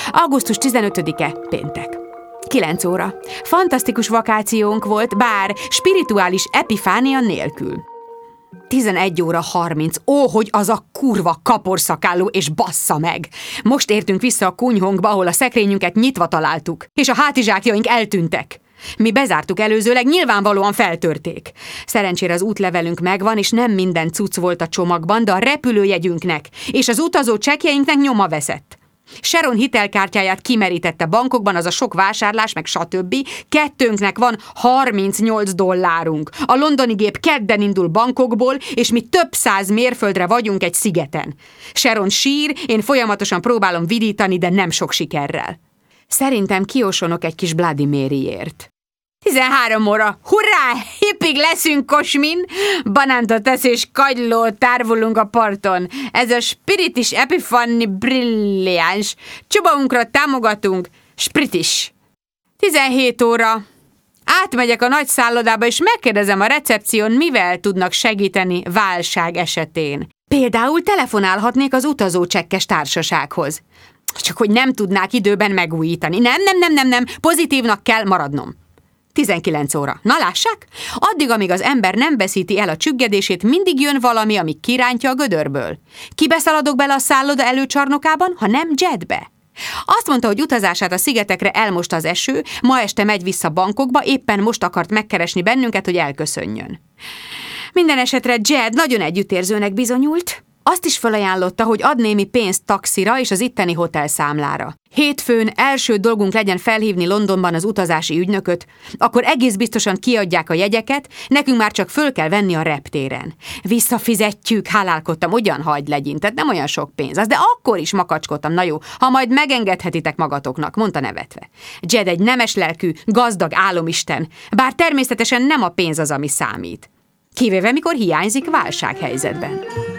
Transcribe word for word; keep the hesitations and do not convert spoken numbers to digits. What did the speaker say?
augusztus tizenötödike, péntek. kilenc óra. Fantasztikus vakációnk volt, bár spirituális epifánia nélkül. tizenegy óra harminc. Ó, hogy az a kurva kaporszakálló, és bassza meg! Most értünk vissza a kunyhónkba, ahol a szekrényünket nyitva találtuk, és a hátizsákjaink eltűntek. Mi bezártuk előzőleg, nyilvánvalóan feltörték. Szerencsére az útlevelünk megvan, és nem minden cucc volt a csomagban, de a repülőjegyünknek és az utazó csekkjeinknek nyoma veszett. Sharon hitelkártyáját kimerítette bankokban, az a sok vásárlás, meg stb. Kettőnknek van harmincnyolc dollárunk. A londoni gép kedden indul bankokból, és mi több száz mérföldre vagyunk egy szigeten. Sharon sír, én folyamatosan próbálom vidítani, de nem sok sikerrel. Szerintem kiosonok egy kis Bloody Maryért. tizenhárom óra. Hurrá! Hippig leszünk, Kosmin! Banántot tesz és kagylót tárvolunk a parton. Ez a spiritis epifanni brilliáns. Csubaunkra támogatunk. Spritis. tizenhét óra. Átmegyek a nagy szállodába, és megkérdezem a recepción, mivel tudnak segíteni válság esetén. Például telefonálhatnék az utazócsekkes társasághoz. Csak hogy nem tudnák időben megújítani. Nem, nem, nem, nem, nem. Pozitívnak kell maradnom. tizenkilenc óra. Na lássák? Addig, amíg az ember nem veszíti el a csüggedését, mindig jön valami, ami kirántja a gödörből. Kibeszaladok bele a szálloda előcsarnokában, ha nem Jedbe? Azt mondta, hogy utazását a szigetekre elmosta az eső, ma este megy vissza Bangkokba, éppen most akart megkeresni bennünket, hogy elköszönjön. Minden esetre Jed nagyon együttérzőnek bizonyult. Azt is felajánlotta, hogy ad némi pénzt taxira és az itteni hotelszámlára. Hétfőn első dolgunk legyen felhívni Londonban az utazási ügynököt, akkor egész biztosan kiadják a jegyeket, nekünk már csak föl kell venni a reptéren. Visszafizetjük, hálálkodtam, ugyan hagyd legyintet, nem olyan sok pénz az, de akkor is makacskodtam, na jó, ha majd megengedhetitek magatoknak, mondta nevetve. Jed egy nemes lelkű, gazdag álomisten, bár természetesen nem a pénz az, ami számít. Kivéve, mikor hiányzik válsághelyzetben.